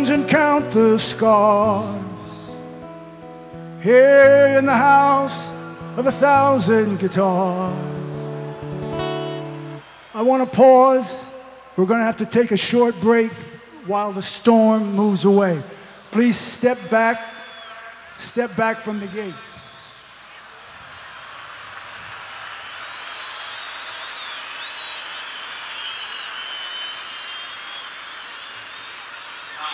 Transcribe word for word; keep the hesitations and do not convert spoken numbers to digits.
wounds and count the scars. Here in the house of a thousand guitars. I want to pause. We're going to have to take a short break while the storm moves away. Please step back, step back from the gate.